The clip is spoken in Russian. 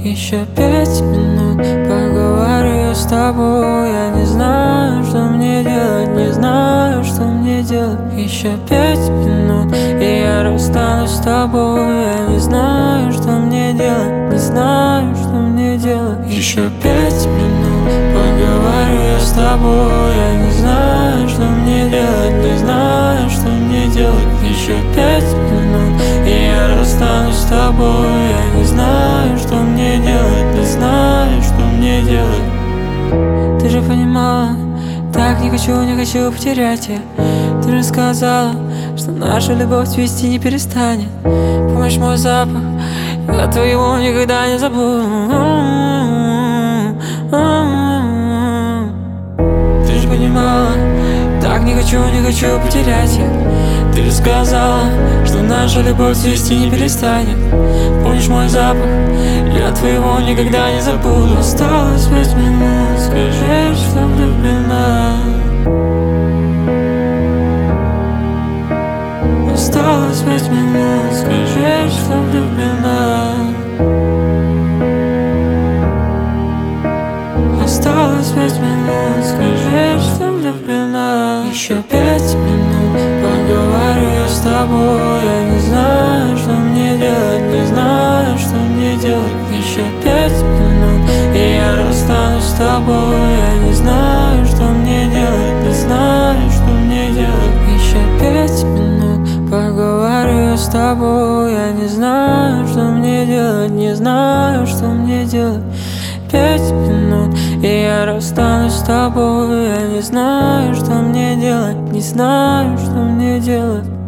Еще 5 минут поговорю с тобой. Я не знаю, что мне делать, не знаю, что мне делать. Еще 5 минут, и я расстанусь с тобой. Я не знаю, что мне делать, не знаю, что мне делать. Еще 5 минут поговорю я с тобой. Я не знаю, что мне делать, не знаю, что мне делать. Еще 5 минут, и я расстанусь с тобой. Я не знаю, что мне делать, не знаю, что мне делать. Ты же понимала, так не хочу потерять тебя. Ты же сказала, что наша любовь цвести не перестанет. Помнишь мой запах, я твоего никогда не забуду. Ты же понимала, так не хочу потерять я. Ты же сказала, что наша любовь цвести не перестанет. Помнишь мой запах, я твоего никогда не забуду. Осталось 5 минут, скажи, что влюблена. Осталось 5 минут, скажи, что влюблена. Осталось 5 минут, скажи, что влюблена. Еще 5 минут поговорю я с тобой. Я не знаю, что мне делать, не знаю, что мне делать. Еще 5 минут, и я расстанусь с тобой. Я не знаю, что мне делать, не знаю, что мне делать. Еще 5 минут поговорю я с тобой. Я не знаю, что мне делать, не знаю, что мне делать. 5 минут, и я расстанусь с тобой. Я не знаю, что мне делать, не знаю, что мне делать.